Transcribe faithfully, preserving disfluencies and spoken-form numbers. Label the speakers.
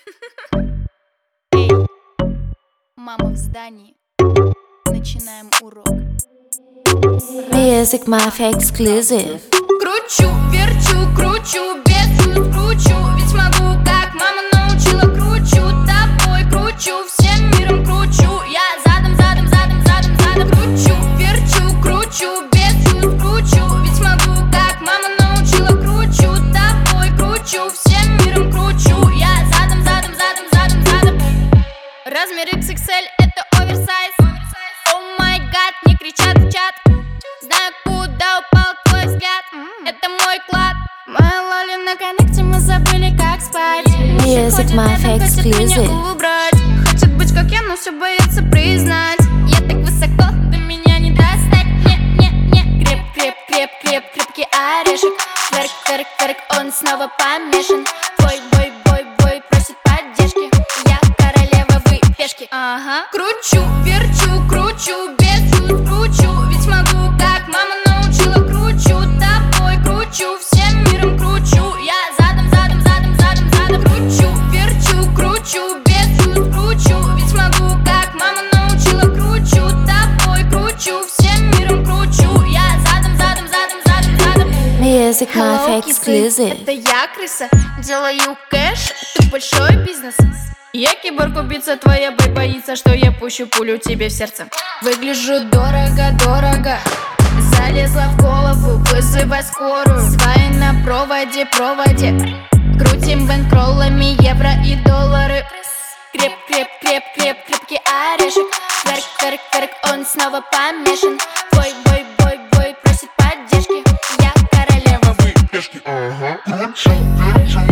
Speaker 1: Эй, мама в здании. Начинаем урок.
Speaker 2: Music Mafia Exclusive.
Speaker 1: Кручу, верчу, кручу, бешусь, кручу. Ведь могу, как мама научила. Кручу тобой, кручу, всем миром кручу. Я задом, задом, задом, задом, задом. Кручу, верчу, кручу, бешусь, кручу. Ведь могу, как мама научила. Кручу тобой, кручу, всем миром кручу. Я задом, задом, задом, задом, задом. Размер икс икс эль это оверсайз. О май гад, не кричат в чат. Знаю, куда упал твой взгляд. Это мой клад. Моя лоли на коннекте, мы забыли, как спать.
Speaker 2: Music Mafia Exclusive.
Speaker 1: Убрать. Хочет быть как я, но все боится признать. Я так высоко, до меня не достать. Не, не, не. Креп, креп, креп, креп, крепкий орешек. Тверк, тверк, тверк, он снова помешан. Бой, бой, бой, бой, просит поддержки. Я королева, вы пешки. Ага. Кручу, верчу, кручу, бешусь, кручу. Ведь могу, как мама научила. Кручу тобой, кручу, всем миром кручу. Я задом, задом, задом, задом, задом. Кручу, верчу, кручу, бешусь, кручу. Ведь могу, как мама научила. Кручу тобой, кручу, всем миром кручу. Я задом, задом, задом, задом, задом.
Speaker 2: Music Mafia
Speaker 1: Hello, кисы,
Speaker 2: Exclusive.
Speaker 1: это я, крыса. Делаю кэш, это большой бизнес. Я киборг, убийца, твоя бой боится, что я пущу пулю тебе в сердце. Выгляжу дорого, дорого. Залезла в голову, вызывай скорую. Сваи на проводе, проводе. Крутим бэнкроллами евро и доллары. Креп, креп, креп, креп, крепкий орешек. Тверк, тверк, тверк, он снова помешан. Бой, бой, бой, бой, просит поддержки. Я королева, вы
Speaker 3: пешки, ага. Кручу, верчу,